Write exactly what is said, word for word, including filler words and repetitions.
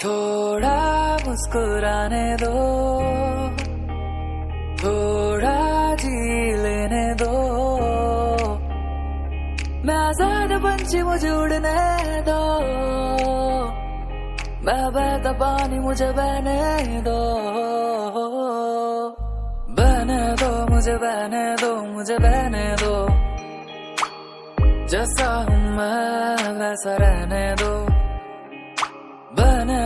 थोड़ा मुस्कुराने दो, थोड़ा जी लेने दो, मैं आजाद पंछी मुझे उड़ने दो, मैं बहता पानी मुझे बहने दो, बहने दो मुझे बहने दो मुझे बहने दो, जैसा हूँ मैं वैसा रहने दो।